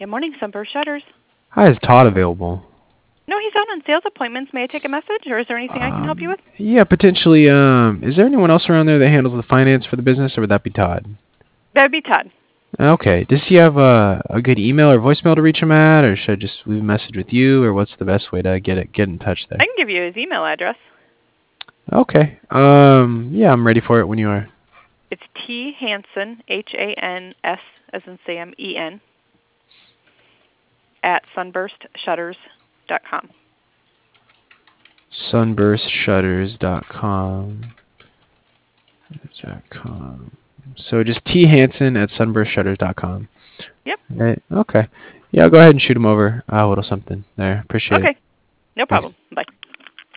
Good morning, Sunburst Shutters. Hi, is Todd available? No, he's out on sales appointments. May I take a message, or is there anything I can help you with? Yeah, potentially. Is there anyone else around there that handles the finance for the business, or would that be Todd? That'd be Todd. Okay. Does he have a good email or voicemail to reach him at, or should I just leave a message with you, or what's the best way to get in touch I there? can give you his email address. Okay. Yeah, I'm ready for it when you are. It's T Hansen, H-A-N-S, as in Sam, E-N, at sunburstshutters.com. Sunburstshutters.com. So just T Hansen at sunburstshutters.com. Yep. Right. Okay. Yeah, I'll go ahead and shoot him over a little something there. Appreciate it. Okay. No Thanks. problem. Bye.